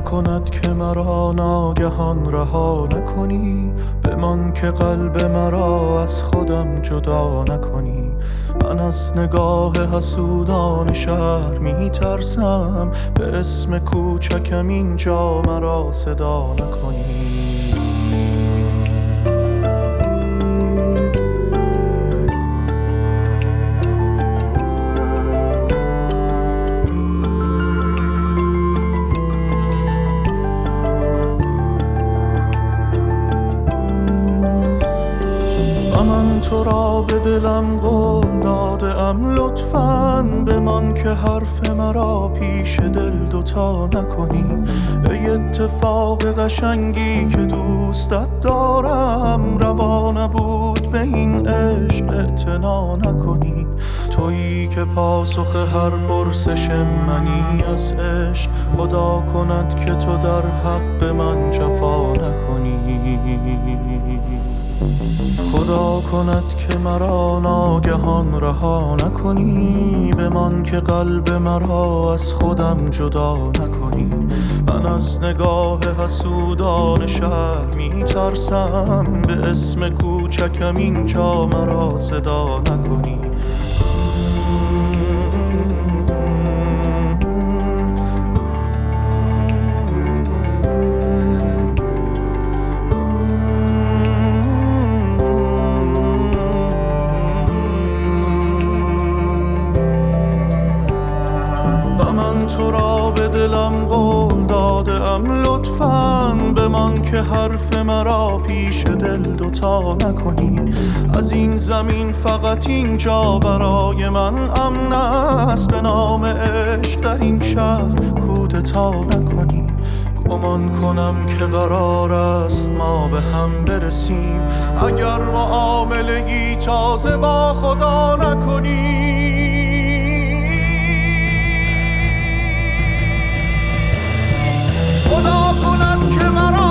کند که مرا ناگهان رها نکنی، بمان که قلب مرا از خودم جدا نکنی. من از نگاه حسودان شهر می ترسم، به اسم کوچکم اینجا مرا صدا نکنی. من تو را به دلم قول دادم، لطفاً بمان که حرف مرا پیش دل دوتا نکنی. ای اتفاق قشنگی که دوستت دارم، روا نبود به این عشق اعتنا نکنی. تویی که پاسخ هر پرسش منی از عشق، خدا کند که تو در حق من جفا نکنی. خدا کند که مرا ناگهان رها نکنی، بمان که قلب مرا از خودم جدا نکنی. من از نگاه حسودان شهر می ترسم، به اسم کوچکم اینجا مرا صدا نکنی. من تو را به دلم قول دادم، لطفاً بمان که حرف مرا پیش دل دوتا نکنی. از این زمین فقط اینجا برای من امن است، به نام عشق در این شهر کودتا نکنی. گمان کنم که قرار است ما به هم برسیم، اگر معامله‌ای تازه با خدا نکنی. خدا کند که مرا